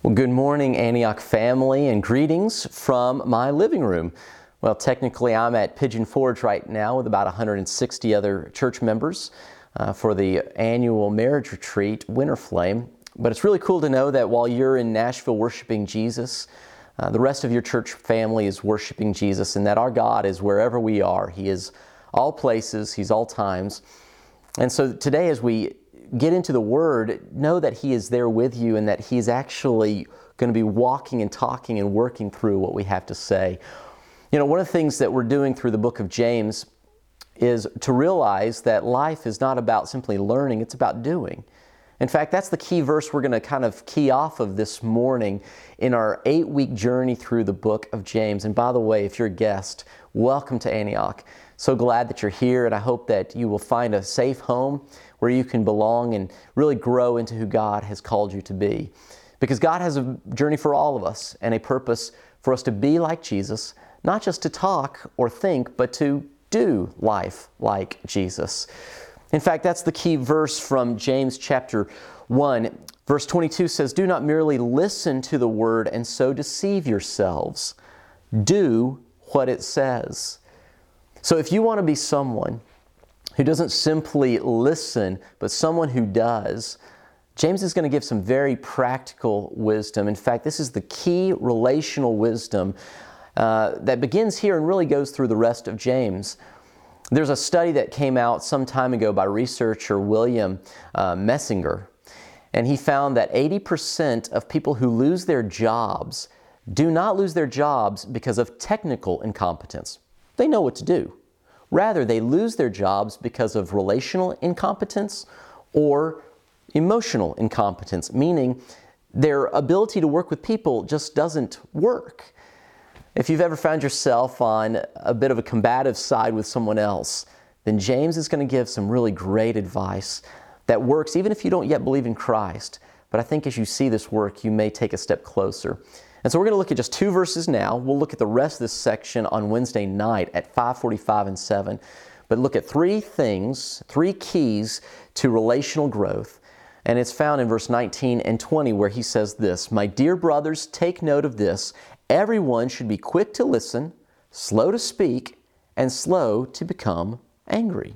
Well, good morning, Antioch family, and greetings from my living room. Well, technically, I'm at Pigeon Forge right now with about 160 other church members for the annual marriage retreat, Winter Flame. But it's really cool to know that while you're in Nashville worshiping Jesus, the rest of your church family is worshiping Jesus, and that our God is wherever we are. He is all places, He's all times. And so today, as we get into the Word, know that He is there with you and that He's actually going to be walking and talking and working through what we have to say. You know, one of the things that we're doing through the book of James is to realize that life is not about simply learning, it's about doing. In fact, that's the key verse we're going to kind of key off of this morning in our 8-week journey through the book of James. And by the way, if you're a guest, welcome to Antioch. So glad that you're here, and I hope that you will find a safe home where you can belong and really grow into who God has called you to be. Because God has a journey for all of us and a purpose for us to be like Jesus, not just to talk or think, but to do life like Jesus. In fact, that's the key verse from James chapter 1. Verse 22 says, "Do not merely listen to the word and so deceive yourselves. Do what it says." So if you want to be someone who doesn't simply listen, but someone who does, James is going to give some very practical wisdom. In fact, this is the key relational wisdom that begins here and really goes through the rest of James. There's a study that came out some time ago by researcher William Messinger, and he found that 80% of people who lose their jobs do not lose their jobs because of technical incompetence. They know what to do. Rather, they lose their jobs because of relational incompetence or emotional incompetence, meaning their ability to work with people just doesn't work. If you've ever found yourself on a bit of a combative side with someone else, then James is going to give some really great advice that works even if you don't yet believe in Christ. But I think as you see this work, you may take a step closer. And so we're going to look at just 2 verses now. We'll look at the rest of this section on Wednesday night at 5:45 and 7. But look at 3 things, 3 keys to relational growth. And it's found in verse 19 and 20 where he says this, "My dear brothers, take note of this. Everyone should be quick to listen, slow to speak, and slow to become angry."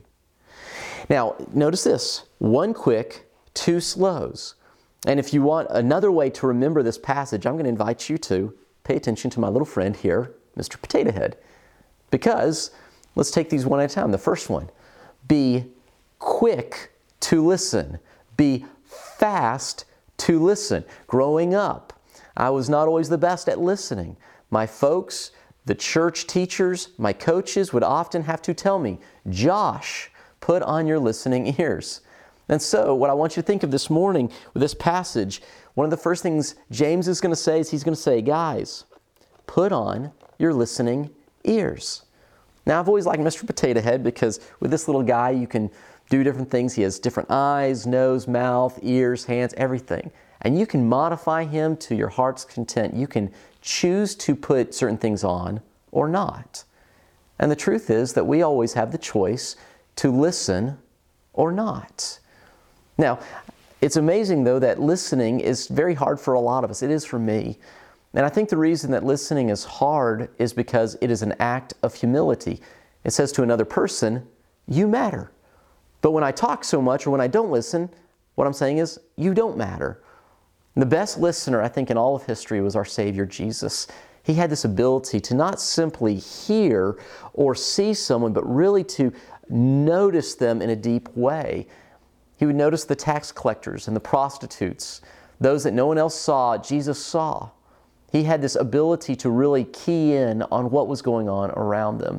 Now, notice this, 1 quick, 2 slows. And if you want another way to remember this passage, I'm going to invite you to pay attention to my little friend here, Mr. Potato Head. Because, let's take these one at a time. The first one, be quick to listen. Be fast to listen. Growing up, I was not always the best at listening. My folks, the church teachers, my coaches would often have to tell me, "Josh, put on your listening ears." And so what I want you to think of this morning with this passage, one of the first things James is going to say is he's going to say, guys, put on your listening ears. Now, I've always liked Mr. Potato Head because with this little guy, you can do different things. He has different eyes, nose, mouth, ears, hands, everything. And you can modify him to your heart's content. You can choose to put certain things on or not. And the truth is that we always have the choice to listen or not. Now, it's amazing, though, that listening is very hard for a lot of us. It is for me. And I think the reason that listening is hard is because it is an act of humility. It says to another person, "You matter." But when I talk so much or when I don't listen, what I'm saying is, "You don't matter." The best listener, I think, in all of history was our Savior, Jesus. He had this ability to not simply hear or see someone, but really to notice them in a deep way. He would notice the tax collectors and the prostitutes, those that no one else saw, Jesus saw. He had this ability to really key in on what was going on around them.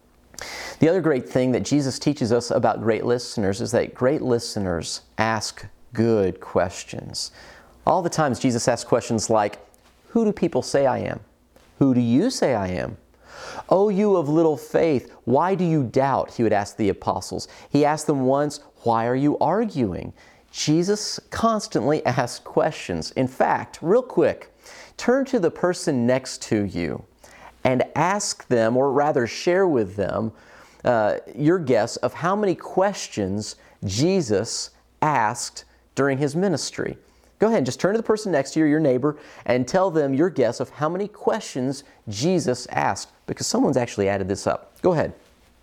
The other great thing that Jesus teaches us about great listeners is that great listeners ask good questions. All the times Jesus asks questions like, "Who do people say I am? Who do you say I am? O you of little faith, why do you doubt?" He would ask the apostles. He asked them once, "Why are you arguing?" Jesus constantly asks questions. In fact, real quick, turn to the person next to you and ask them, or rather share with them, your guess of how many questions Jesus asked during His ministry. Go ahead and just turn to the person next to you, your neighbor, and tell them your guess of how many questions Jesus asked, because someone's actually added this up. Go ahead.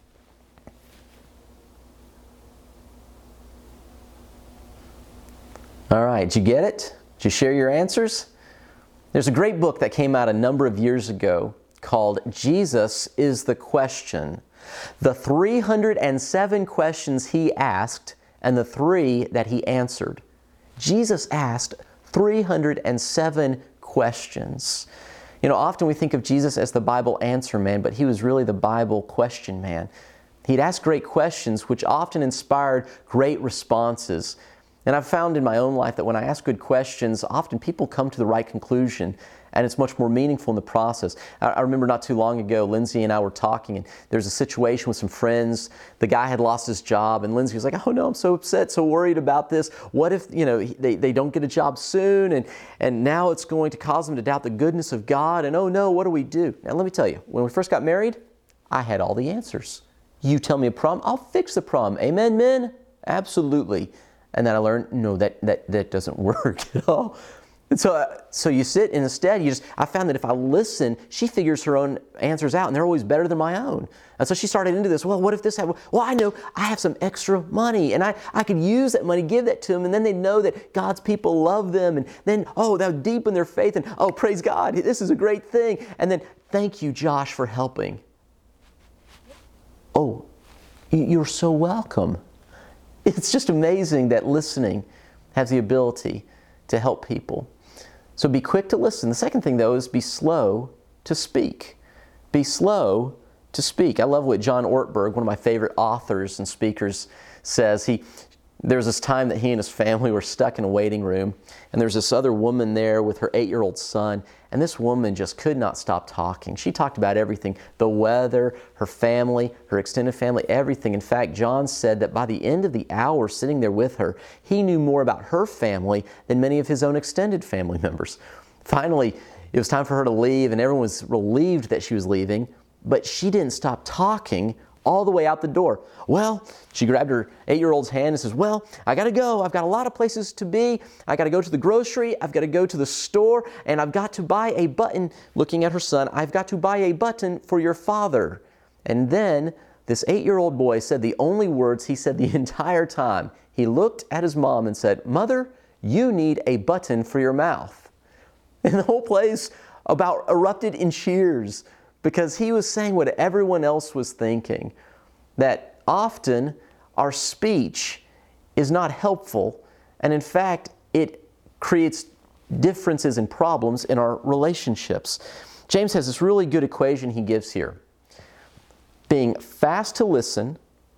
All right, did you get it? Did you share your answers? There's a great book that came out a number of years ago called Jesus is the Question. The 307 questions he asked and the 3 that he answered. Jesus asked 307 questions. You know, often we think of Jesus as the Bible answer man, but he was really the Bible question man. He'd ask great questions, which often inspired great responses. And I've found in my own life that when I ask good questions, often people come to the right conclusion, and it's much more meaningful in the process. I remember not too long ago, Lindsay and I were talking, and there's a situation with some friends. The guy had lost his job, and Lindsay was like, "Oh no, I'm so upset, so worried about this. What if, they don't get a job soon, and now it's going to cause them to doubt the goodness of God, and oh no, what do we do?" Now let me tell you, when we first got married, I had all the answers. You tell me a problem, I'll fix the problem. Amen, men? Absolutely. And then I learned, no, that doesn't work at all. And so you sit, and instead, I found that if I listen, she figures her own answers out, and they're always better than my own. And so she started into this, well, what if this happened? Well, I know I have some extra money, and I could use that money, give that to them, and then they know that God's people love them, and then, that'll deepen their faith, and praise God, this is a great thing. And then, thank you, Josh, for helping. Oh, you're so welcome. It's just amazing that listening has the ability to help people. So be quick to listen. The second thing, though, is be slow to speak. Be slow to speak. I love what John Ortberg, one of my favorite authors and speakers, says. There was this time that he and his family were stuck in a waiting room, and there's this other woman there with her 8-year-old son, and this woman just could not stop talking. She talked about everything, the weather, her family, her extended family, everything. In fact, John said that by the end of the hour sitting there with her, he knew more about her family than many of his own extended family members. Finally, it was time for her to leave, and everyone was relieved that she was leaving, but she didn't stop talking all the way out the door. Well, she grabbed her 8-year-old's hand and says, "Well, I got to go. I've got a lot of places to be. I got to go to the grocery. I've got to go to the store, and I've got to buy a button," looking at her son, "I've got to buy a button for your father." And then this 8-year-old boy said the only words he said the entire time. He looked at his mom and said, "Mother, you need a button for your mouth." And the whole place about erupted in cheers, because he was saying what everyone else was thinking, that often our speech is not helpful, and in fact, it creates differences and problems in our relationships. James has this really good equation he gives here. Being fast to listen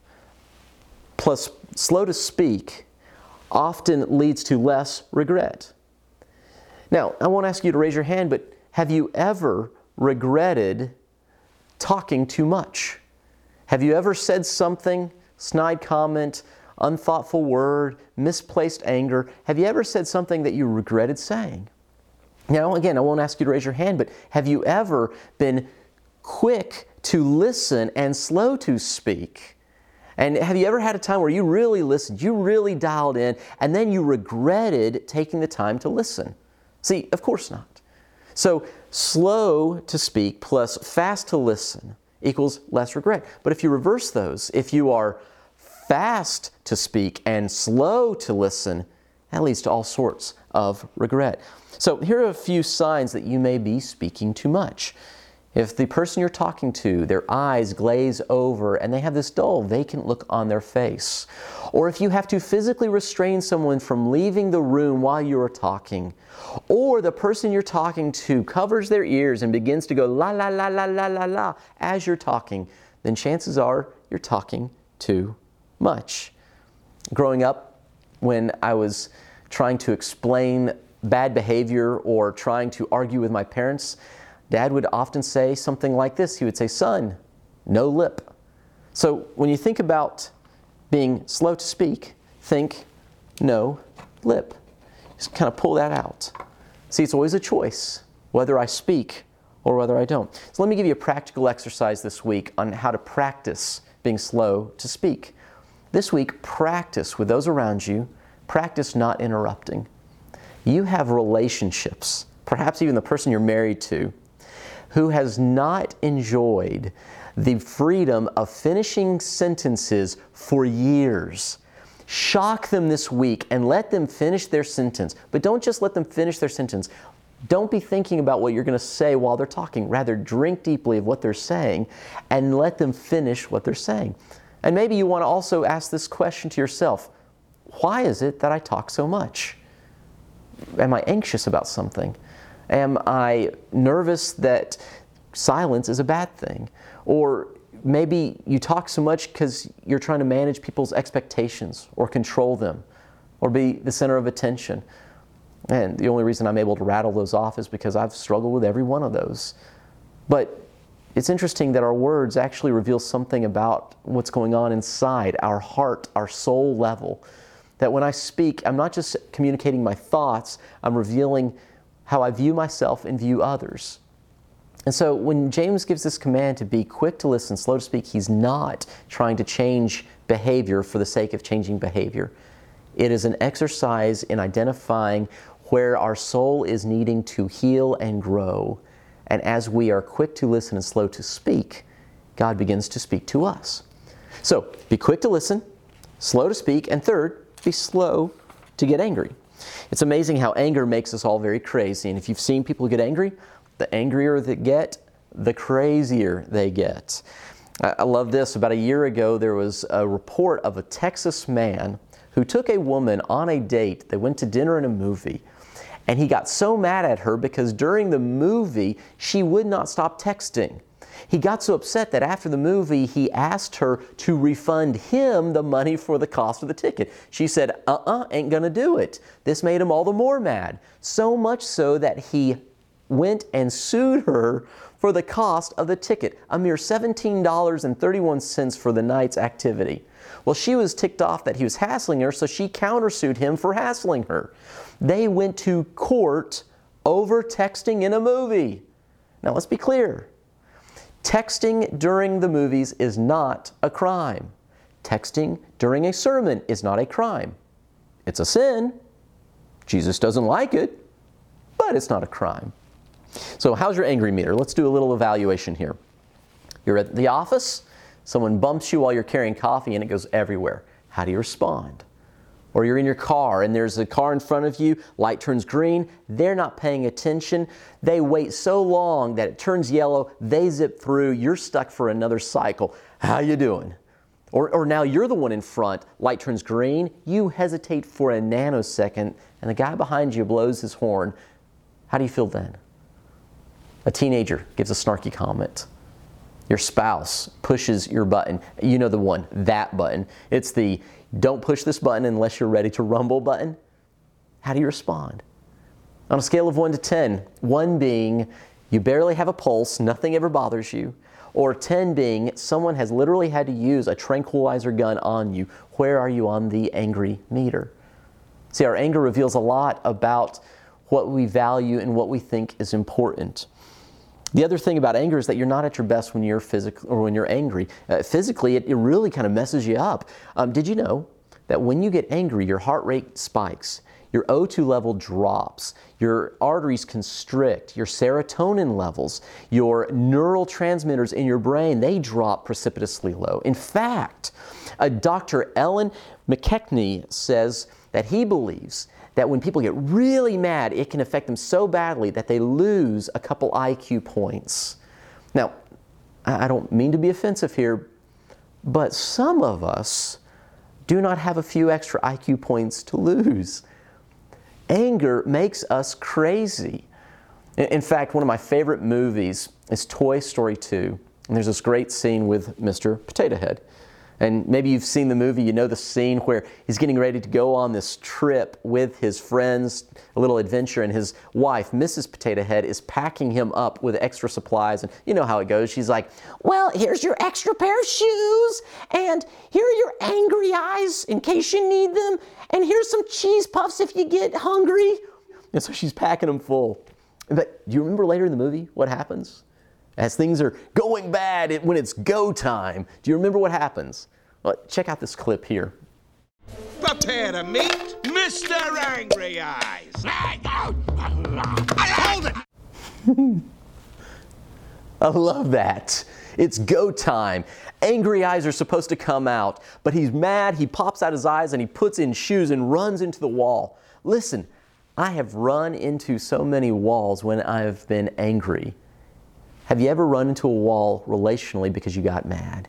plus slow to speak often leads to less regret. Now, I won't ask you to raise your hand, but have you ever regretted talking too much? Have you ever said something, snide comment, unthoughtful word, misplaced anger? Have you ever said something that you regretted saying? Now, again, I won't ask you to raise your hand, but have you ever been quick to listen and slow to speak? And have you ever had a time where you really listened, you really dialed in, and then you regretted taking the time to listen? See, of course not. So slow to speak plus fast to listen equals less regret. But if you reverse those, if you are fast to speak and slow to listen, that leads to all sorts of regret. So here are a few signs that you may be speaking too much. If the person you're talking to, their eyes glaze over and they have this dull, vacant look on their face, or if you have to physically restrain someone from leaving the room while you are talking, or the person you're talking to covers their ears and begins to go la la la la la la la as you're talking, then chances are you're talking too much. Growing up, when I was trying to explain bad behavior or trying to argue with my parents, Dad would often say something like this. He would say, "Son, no lip." So when you think about being slow to speak, think no lip. Just kind of pull that out. See, it's always a choice, whether I speak or whether I don't. So let me give you a practical exercise this week on how to practice being slow to speak. This week, practice with those around you. Practice not interrupting. You have relationships, perhaps even the person you're married to, who has not enjoyed the freedom of finishing sentences for years. Shock them this week and let them finish their sentence. But don't just let them finish their sentence. Don't be thinking about what you're going to say while they're talking. Rather, drink deeply of what they're saying and let them finish what they're saying. And maybe you want to also ask this question to yourself. Why is it that I talk so much? Am I anxious about something? Am I nervous that silence is a bad thing? Or maybe you talk so much because you're trying to manage people's expectations or control them or be the center of attention. And the only reason I'm able to rattle those off is because I've struggled with every one of those. But it's interesting that our words actually reveal something about what's going on inside our heart, our soul level. That when I speak, I'm not just communicating my thoughts, I'm revealing how I view myself and view others. And so when James gives this command to be quick to listen, slow to speak, he's not trying to change behavior for the sake of changing behavior. It is an exercise in identifying where our soul is needing to heal and grow. And as we are quick to listen and slow to speak, God begins to speak to us. So be quick to listen, slow to speak, and third, be slow to get angry. It's amazing how anger makes us all very crazy. And if you've seen people get angry, the angrier they get, the crazier they get. I love this. About a year ago, there was a report of a Texas man who took a woman on a date. They went to dinner and a movie. And he got so mad at her because during the movie, she would not stop texting. He got so upset that after the movie, he asked her to refund him the money for the cost of the ticket. She said, ain't gonna do it. This made him all the more mad. So much so that he went and sued her for the cost of the ticket, a mere $17.31 for the night's activity. Well, she was ticked off that he was hassling her, so she countersued him for hassling her. They went to court over texting in a movie. Now, let's be clear. Texting during the movies is not a crime. Texting during a sermon is not a crime. It's a sin. Jesus doesn't like it, but it's not a crime. So how's your angry meter? Let's do a little evaluation here. You're at the office, someone bumps you while you're carrying coffee and it goes everywhere. How do you respond? Or you're in your car and there's a car in front of you, light turns green, they're not paying attention. They wait so long that it turns yellow, they zip through, you're stuck for another cycle. How you doing? Or now you're the one in front, light turns green, you hesitate for a nanosecond and the guy behind you blows his horn. How do you feel then? A teenager gives a snarky comment. Your spouse pushes your button. You know the one, that button. It's the don't push this button unless you're ready to rumble button. How do you respond? On a scale of 1 to 10, 1 being you barely have a pulse, nothing ever bothers you, or 10 being someone has literally had to use a tranquilizer gun on you, where are you on the angry meter? See, our anger reveals a lot about what we value and what we think is important. The other thing about anger is that you're not at your best when you're physical or when you're angry. Physically, it really kind of messes you up. Did you know that when you get angry, your heart rate spikes, your O2 level drops, your arteries constrict, your serotonin levels, your neurotransmitters in your brain, they drop precipitously low. In fact, Dr. Ellen McKechnie says that he believes that when people get really mad, it can affect them so badly that they lose a couple IQ points. Now, I don't mean to be offensive here, but some of us do not have a few extra IQ points to lose. Anger makes us crazy. In fact, one of my favorite movies is Toy Story 2, and there's this great scene with Mr. Potato Head. And maybe you've seen the movie, you know the scene where he's getting ready to go on this trip with his friends, a little adventure, and his wife, Mrs. Potato Head, is packing him up with extra supplies. And you know how it goes. She's like, well, here's your extra pair of shoes, and here are your angry eyes in case you need them, and here's some cheese puffs if you get hungry. And so she's packing them full. But do you remember later in the movie what happens? As things are going bad, when it's go time, do you remember what happens? Well, check out this clip here. Potato meat, Mr. Angry Eyes! Hold it! I love that. It's go time. Angry Eyes are supposed to come out, but he's mad, he pops out his eyes, and he puts in shoes and runs into the wall. Listen, I have run into so many walls when I've been angry. Have you ever run into a wall relationally because you got mad?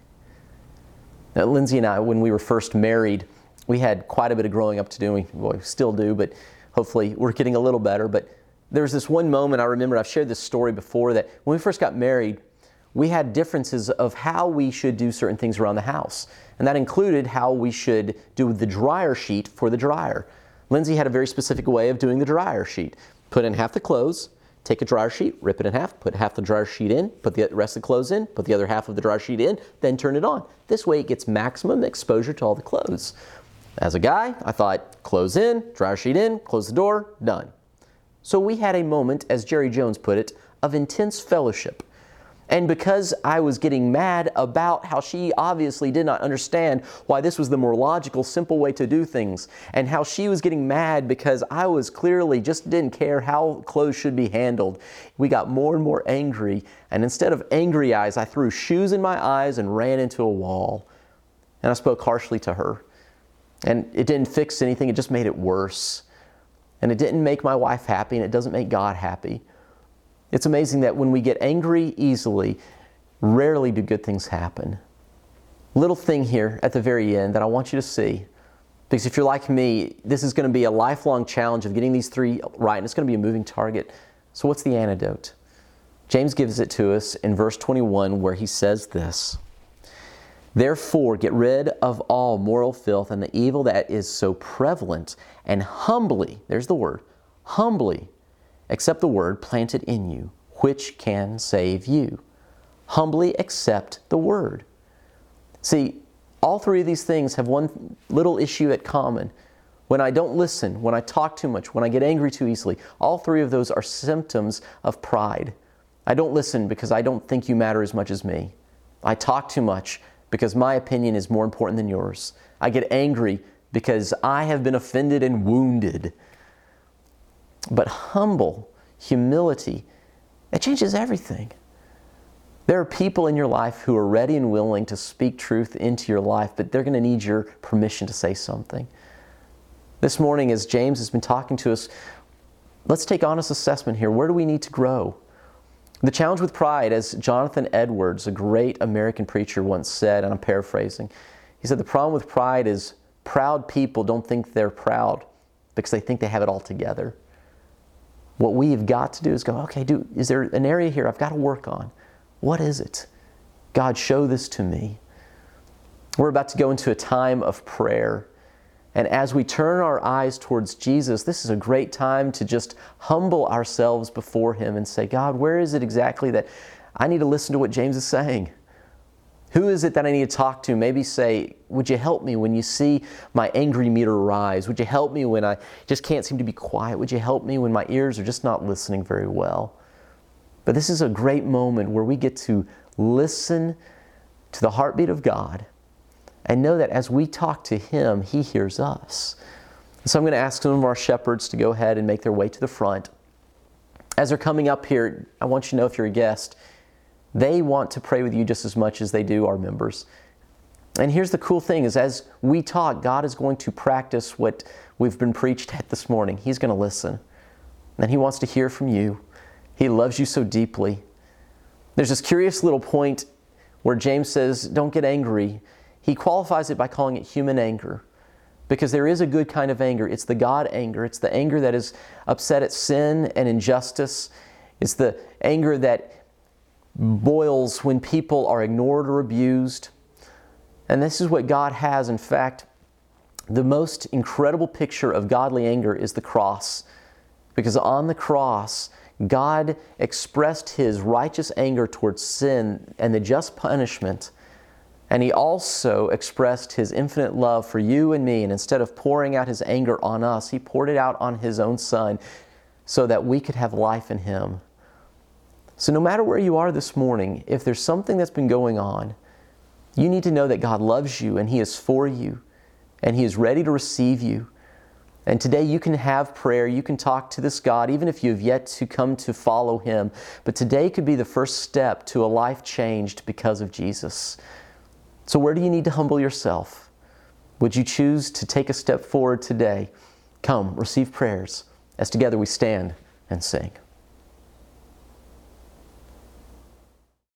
Now, Lindsay and I, when we were first married, we had quite a bit of growing up to do. We still do, but hopefully we're getting a little better. But there was this one moment I remember, I've shared this story before, that when we first got married, we had differences of how we should do certain things around the house. And that included how we should do the dryer sheet for the dryer. Lindsay had a very specific way of doing the dryer sheet. Put in half the clothes, take a dryer sheet, rip it in half, put half the dryer sheet in, put the rest of the clothes in, put the other half of the dryer sheet in, then turn it on. This way it gets maximum exposure to all the clothes. As a guy, I thought, clothes in, dryer sheet in, close the door, done. So we had a moment, as Jerry Jones put it, of intense fellowship. And because I was getting mad about how she obviously did not understand why this was the more logical, simple way to do things, and how she was getting mad because I was clearly just didn't care how clothes should be handled, we got more and more angry. And instead of angry eyes, I threw shoes in my eyes and ran into a wall. And I spoke harshly to her. And it didn't fix anything, it just made it worse. And it didn't make my wife happy, and it doesn't make God happy. It's amazing that when we get angry easily, rarely do good things happen. Little thing here at the very end that I want you to see, because if you're like me, this is going to be a lifelong challenge of getting these three right, and it's going to be a moving target. So what's the antidote? James gives it to us in verse 21 where he says this: "Therefore get rid of all moral filth and the evil that is so prevalent, and humbly," there's the word, humbly, "accept the word planted in you, which can save you." Humbly accept the word. See, all three of these things have one little issue in common. When I don't listen, when I talk too much, when I get angry too easily, all three of those are symptoms of pride. I don't listen because I don't think you matter as much as me. I talk too much because my opinion is more important than yours. I get angry because I have been offended and wounded. But humble humility, it changes everything. There are people in your life who are ready and willing to speak truth into your life, but they're going to need your permission to say something. This morning, as James has been talking to us, let's take honest assessment here. Where do we need to grow? The challenge with pride, as Jonathan Edwards, a great American preacher, once said, and I'm paraphrasing, he said, the problem with pride is proud people don't think they're proud because they think they have it all together. What we've got to do is go, okay, is there an area here I've got to work on? What is it? God, show this to me. We're about to go into a time of prayer. And as we turn our eyes towards Jesus, this is a great time to just humble ourselves before Him and say, God, where is it exactly that I need to listen to what James is saying? Who is it that I need to talk to? Maybe say, would you help me when you see my angry meter rise? Would you help me when I just can't seem to be quiet? Would you help me when my ears are just not listening very well? But this is a great moment where we get to listen to the heartbeat of God and know that as we talk to Him, He hears us. So I'm going to ask some of our shepherds to go ahead and make their way to the front. As they're coming up here, I want you to know, if you're a guest, they want to pray with you just as much as they do our members. And here's the cool thing is, as we talk, God is going to practice what we've been preached at this morning. He's going to listen. And He wants to hear from you. He loves you so deeply. There's this curious little point where James says, don't get angry. He qualifies it by calling it human anger, because there is a good kind of anger. It's the God anger. It's the anger that is upset at sin and injustice. It's the anger that boils when people are ignored or abused. And this is what God has. In fact, the most incredible picture of godly anger is the cross. Because on the cross, God expressed His righteous anger towards sin and the just punishment. And He also expressed His infinite love for you and me. And instead of pouring out His anger on us, He poured it out on His own Son so that we could have life in Him. So no matter where you are this morning, if there's something that's been going on, you need to know that God loves you and He is for you and He is ready to receive you. And today you can have prayer, you can talk to this God, even if you have yet to come to follow Him. But today could be the first step to a life changed because of Jesus. So where do you need to humble yourself? Would you choose to take a step forward today? Come, receive prayers as together we stand and sing.